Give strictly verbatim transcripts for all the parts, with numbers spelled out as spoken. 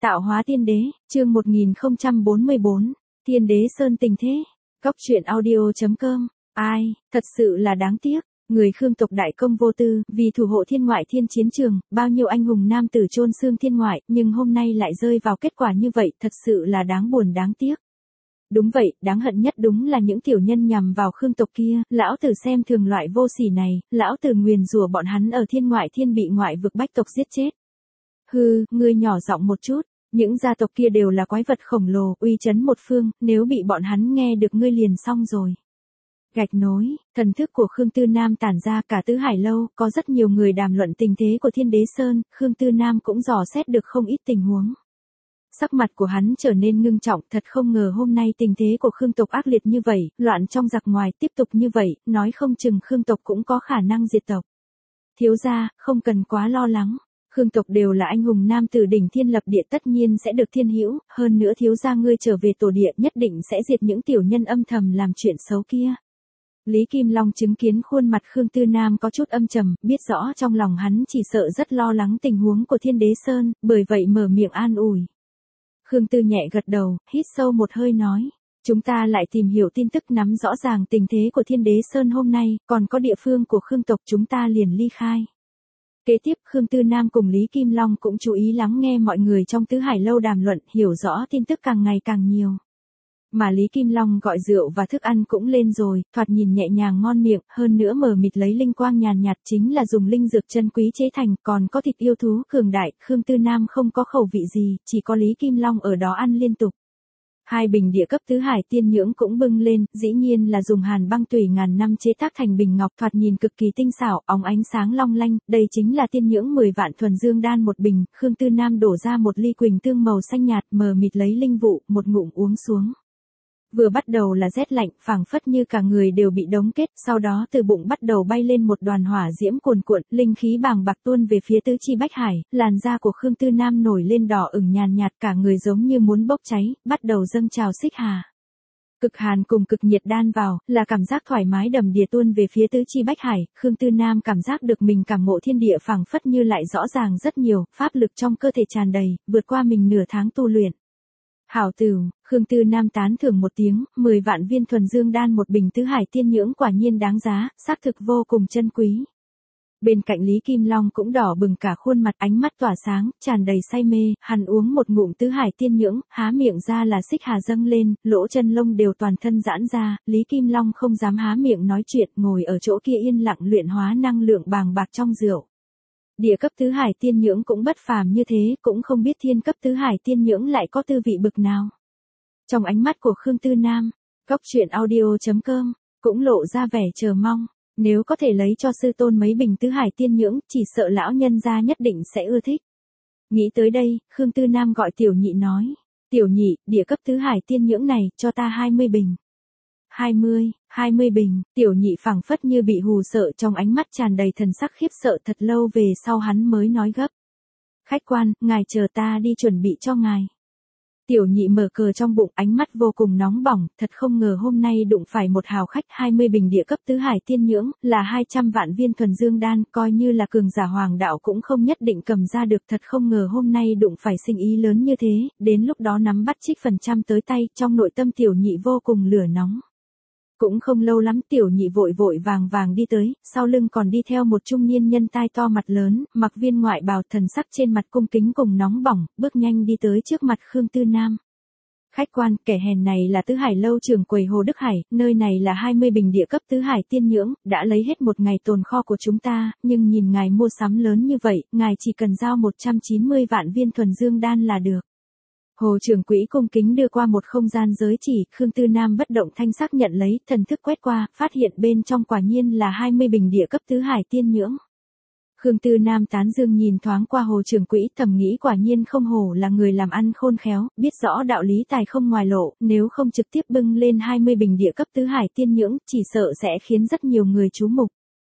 Tạo hóa tiên đế, chương một nghìn không trăm bốn mươi bốn, Tiên đế Sơn tình thế. Góc truyện audio chấm com. Ai, thật sự là đáng tiếc. Người Khương tộc đại công vô tư, vì thủ hộ thiên ngoại thiên chiến trường, bao nhiêu anh hùng nam tử chôn xương thiên ngoại, nhưng hôm nay lại rơi vào kết quả như vậy, thật sự là đáng buồn đáng tiếc. Đúng vậy, đáng hận nhất đúng là những tiểu nhân nhằm vào Khương tộc kia, lão tử xem thường loại vô sỉ này, lão tử nguyền rủa bọn hắn ở thiên ngoại thiên bị ngoại vực bách tộc giết chết. Hừ, ngươi nhỏ giọng một chút, những gia tộc kia đều là quái vật khổng lồ, uy chấn một phương, nếu bị bọn hắn nghe được ngươi liền xong rồi. Gạch nối, thần thức của Khương Tư Nam tản ra cả tứ hải lâu, có rất nhiều người đàm luận tình thế của Thiên Đế Sơn, Khương Tư Nam cũng dò xét được không ít tình huống. Sắc mặt của hắn trở nên ngưng trọng, thật không ngờ hôm nay tình thế của Khương tộc ác liệt như vậy, loạn trong giặc ngoài, tiếp tục như vậy, nói không chừng Khương tộc cũng có khả năng diệt tộc. Thiếu gia, không cần quá lo lắng. Khương tộc đều là anh hùng nam tử đỉnh thiên lập địa, tất nhiên sẽ được thiên hữu, hơn nữa thiếu gia ngươi trở về tổ địa nhất định sẽ diệt những tiểu nhân âm thầm làm chuyện xấu kia. Lý Kim Long chứng kiến khuôn mặt Khương Tư Nam có chút âm trầm, biết rõ trong lòng hắn chỉ sợ rất lo lắng tình huống của Thiên Đế Sơn, bởi vậy mở miệng an ủi. Khương Tư nhẹ gật đầu, hít sâu một hơi nói. Chúng ta lại tìm hiểu tin tức, nắm rõ ràng tình thế của Thiên Đế Sơn hôm nay, còn có địa phương của Khương tộc, chúng ta liền ly khai. Kế tiếp Khương Tư Nam cùng Lý Kim Long cũng chú ý lắng nghe mọi người trong tứ hải lâu đàm luận, hiểu rõ tin tức càng ngày càng nhiều. Mà Lý Kim Long gọi rượu và thức ăn cũng lên rồi, thoạt nhìn nhẹ nhàng ngon miệng, hơn nữa mờ mịt lấy linh quang nhàn nhạt chính là dùng linh dược chân quý chế thành, còn có thịt yêu thú cường đại, Khương Tư Nam không có khẩu vị gì, chỉ có Lý Kim Long ở đó ăn liên tục. Hai bình địa cấp tứ hải tiên nhưỡng cũng bưng lên, dĩ nhiên là dùng hàn băng tùy ngàn năm chế tác thành bình ngọc, thoạt nhìn cực kỳ tinh xảo, óng ánh sáng long lanh, đây chính là tiên nhưỡng mười vạn thuần dương đan một bình, Khương Tư Nam đổ ra một ly quỳnh tương màu xanh nhạt, mờ mịt lấy linh vụ, một ngụm uống xuống. Vừa bắt đầu là rét lạnh, phảng phất như cả người đều bị đóng kết, sau đó từ bụng bắt đầu bay lên một đoàn hỏa diễm cuồn cuộn, linh khí bàng bạc tuôn về phía tứ chi bách hải, làn da của Khương Tư Nam nổi lên đỏ ửng nhàn nhạt, cả người giống như muốn bốc cháy, bắt đầu dâng trào xích hà. Cực hàn cùng cực nhiệt đan vào, là cảm giác thoải mái đầm đìa tuôn về phía tứ chi bách hải, Khương Tư Nam cảm giác được mình cảm ngộ thiên địa phảng phất như lại rõ ràng rất nhiều, pháp lực trong cơ thể tràn đầy, vượt qua mình nửa tháng tu luyện. Hảo tửu, Khương Tư Nam tán thưởng một tiếng, mười vạn viên thuần dương đan một bình tứ hải tiên nhưỡng quả nhiên đáng giá, xác thực vô cùng chân quý. Bên cạnh Lý Kim Long cũng đỏ bừng cả khuôn mặt, ánh mắt tỏa sáng, tràn đầy say mê, hắn uống một ngụm tứ hải tiên nhưỡng, há miệng ra là xích hà dâng lên, lỗ chân lông đều toàn thân giãn ra, Lý Kim Long không dám há miệng nói chuyện, ngồi ở chỗ kia yên lặng luyện hóa năng lượng bàng bạc trong rượu. Địa cấp tứ hải tiên nhưỡng cũng bất phàm như thế, cũng không biết thiên cấp tứ hải tiên nhưỡng lại có tư vị bực nào. Trong ánh mắt của Khương Tư Nam, góc truyện audio chấm com, cũng lộ ra vẻ chờ mong, nếu có thể lấy cho sư tôn mấy bình tứ hải tiên nhưỡng, chỉ sợ lão nhân gia nhất định sẽ ưa thích. Nghĩ tới đây, Khương Tư Nam gọi tiểu nhị nói, tiểu nhị, địa cấp tứ hải tiên nhưỡng này, cho ta hai mươi bình. hai mươi, hai mươi bình, tiểu nhị phảng phất như bị hù sợ, trong ánh mắt tràn đầy thần sắc khiếp sợ, thật lâu về sau hắn mới nói gấp. Khách quan, ngài chờ ta đi chuẩn bị cho ngài. Tiểu nhị mở cờ trong bụng, ánh mắt vô cùng nóng bỏng, thật không ngờ hôm nay đụng phải một hào khách, hai mươi bình địa cấp tứ hải tiên nhưỡng, là hai trăm vạn viên thuần dương đan, coi như là cường giả hoàng đạo cũng không nhất định cầm ra được, thật không ngờ hôm nay đụng phải sinh ý lớn như thế, đến lúc đó nắm bắt trích phần trăm tới tay, trong nội tâm tiểu nhị vô cùng lửa nóng. Cũng không lâu lắm tiểu nhị vội vội vàng vàng đi tới, sau lưng còn đi theo một trung niên nhân tai to mặt lớn, mặc viên ngoại bào, thần sắc trên mặt cung kính cùng nóng bỏng, bước nhanh đi tới trước mặt Khương Tư Nam. Khách quan, kẻ hèn này là tứ hải lâu trưởng quầy Hồ Đức Hải, nơi này là hai mươi bình địa cấp tứ hải tiên nhưỡng, đã lấy hết một ngày tồn kho của chúng ta, nhưng nhìn ngài mua sắm lớn như vậy, ngài chỉ cần giao một trăm chín mươi vạn viên thuần dương đan là được. Hồ trưởng quỹ cung kính đưa qua một không gian giới chỉ, Khương Tư Nam bất động thanh sắc nhận lấy, thần thức quét qua, phát hiện bên trong quả nhiên là hai mươi bình địa cấp tứ hải tiên nhưỡng. Khương Tư Nam tán dương nhìn thoáng qua hồ trưởng quỹ, thầm nghĩ quả nhiên không hổ là người làm ăn khôn khéo, biết rõ đạo lý tài không ngoài lộ, nếu không trực tiếp bưng lên hai mươi bình địa cấp tứ hải tiên nhưỡng, chỉ sợ sẽ khiến rất nhiều người chú mục.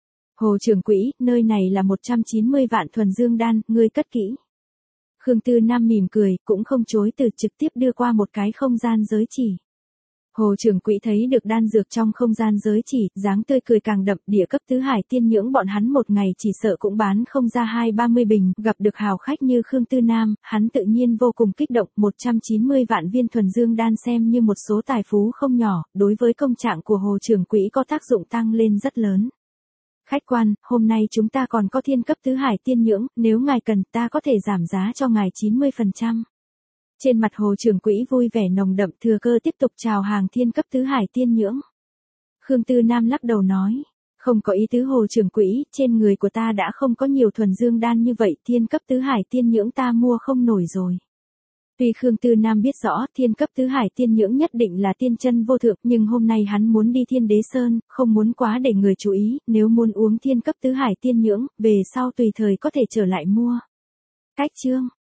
Hồ trưởng quỹ, nơi này là một trăm chín mươi vạn thuần dương đan, ngươi cất kỹ. Khương Tư Nam mỉm cười, cũng không chối từ, trực tiếp đưa qua một cái không gian giới chỉ. Hồ trưởng quỹ thấy được đan dược trong không gian giới chỉ, dáng tươi cười càng đậm, địa cấp tứ hải tiên nhưỡng bọn hắn một ngày chỉ sợ cũng bán không ra hai ba mươi bình, gặp được hào khách như Khương Tư Nam, hắn tự nhiên vô cùng kích động, một trăm chín mươi vạn viên thuần dương đan xem như một số tài phú không nhỏ, đối với công trạng của Hồ trưởng quỹ có tác dụng tăng lên rất lớn. Khách quan, hôm nay chúng ta còn có thiên cấp tứ hải tiên nhưỡng, nếu ngài cần ta có thể giảm giá cho ngài chín mươi phần trăm. Trên mặt Hồ trưởng quỹ vui vẻ nồng đậm, thừa cơ tiếp tục chào hàng thiên cấp tứ hải tiên nhưỡng. Khương Tư Nam lắc đầu nói, không có ý tứ Hồ trưởng quỹ, trên người của ta đã không có nhiều thuần dương đan như vậy, thiên cấp tứ hải tiên nhưỡng ta mua không nổi rồi. Tuy Khương Tư Nam biết rõ thiên cấp tứ hải tiên nhưỡng nhất định là tiên chân vô thượng, nhưng hôm nay hắn muốn đi Thiên Đế Sơn, không muốn quá để người chú ý, nếu muốn uống thiên cấp tứ hải tiên nhưỡng, về sau tùy thời có thể trở lại mua. Cách chương